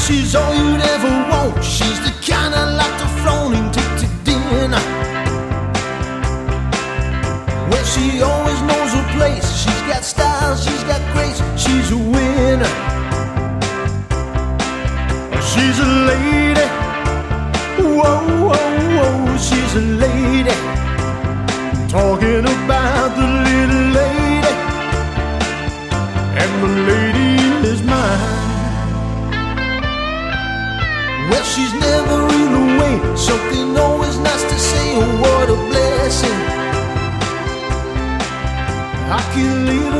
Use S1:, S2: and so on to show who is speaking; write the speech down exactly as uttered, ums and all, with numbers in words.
S1: she's all you'd ever want. She's the kind I like to flaunt and take to dinner. Well, she always knows her place. She's got style, she's got grace, she's a winner. She's a lady, whoa, whoa, whoa, she's a lady. Talking about the little lady, and the lady is mine. Well, she's never in the way, something always nice to say. Oh, what a blessing. I can leave her